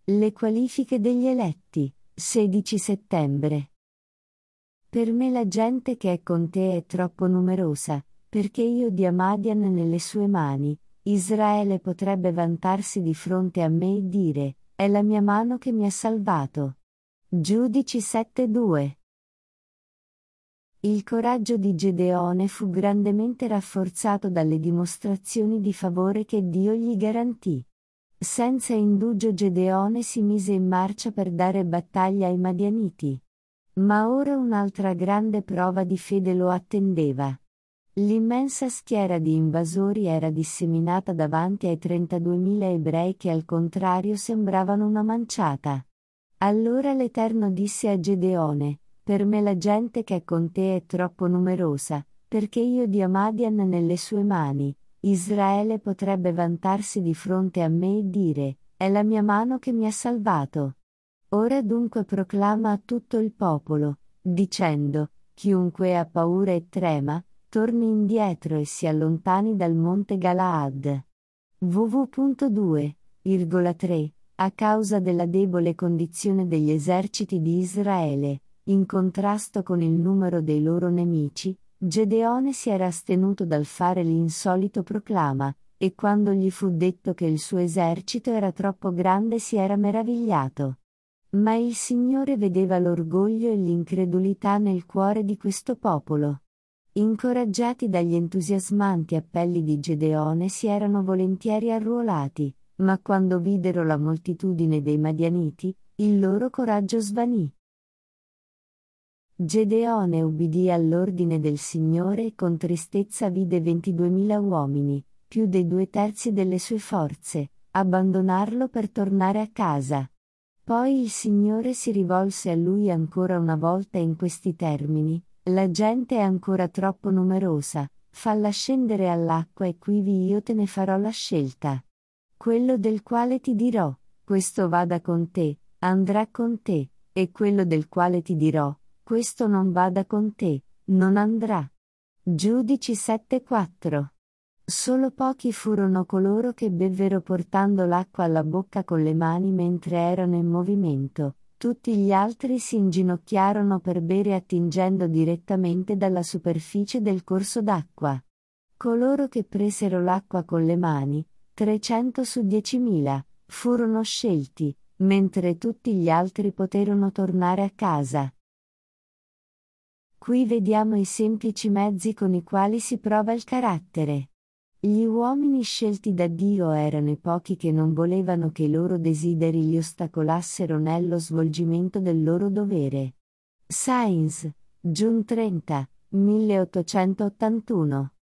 Le qualifiche degli eletti, 16 settembre. Per me la gente che è con te è troppo numerosa, perché io dia Madian nelle sue mani. Israele potrebbe vantarsi di fronte a me e dire, è la mia mano che mi ha salvato. Giudici 7:2. Il coraggio di Gedeone fu grandemente rafforzato dalle dimostrazioni di favore che Dio gli garantì. Senza indugio Gedeone si mise in marcia per dare battaglia ai Madianiti. Ma ora un'altra grande prova di fede lo attendeva. L'immensa schiera di invasori era disseminata davanti ai 32.000 ebrei che al contrario sembravano una manciata. Allora l'Eterno disse a Gedeone, per me la gente che è con te è troppo numerosa, perché io dia Madian nelle sue mani. Israele potrebbe vantarsi di fronte a me e dire, è la mia mano che mi ha salvato. Ora dunque proclama a tutto il popolo, dicendo, chiunque ha paura e trema, torni indietro e si allontani dal monte Galaad. www.2,3 A causa della debole condizione degli eserciti di Israele, in contrasto con il numero dei loro nemici, Gedeone si era astenuto dal fare l'insolito proclama, e quando gli fu detto che il suo esercito era troppo grande si era meravigliato. Ma il Signore vedeva l'orgoglio e l'incredulità nel cuore di questo popolo. Incoraggiati dagli entusiasmanti appelli di Gedeone si erano volentieri arruolati, ma quando videro la moltitudine dei Madianiti, il loro coraggio svanì. Gedeone ubbidì all'ordine del Signore e con tristezza vide 22.000 uomini, più dei 2/3 delle sue forze, abbandonarlo per tornare a casa. Poi il Signore si rivolse a lui ancora una volta in questi termini, la gente è ancora troppo numerosa, falla scendere all'acqua e quivi io te ne farò la scelta. Quello del quale ti dirò, questo vada con te, andrà con te, e quello del quale ti dirò, questo non vada con te, non andrà. Giudici 7:4. Solo pochi furono coloro che bevvero portando l'acqua alla bocca con le mani mentre erano in movimento, tutti gli altri si inginocchiarono per bere attingendo direttamente dalla superficie del corso d'acqua. Coloro che presero l'acqua con le mani, 300 su 10.000, furono scelti, mentre tutti gli altri poterono tornare a casa. Qui vediamo i semplici mezzi con i quali si prova il carattere. Gli uomini scelti da Dio erano i pochi che non volevano che i loro desideri li ostacolassero nello svolgimento del loro dovere. Sainz, June 30, 1881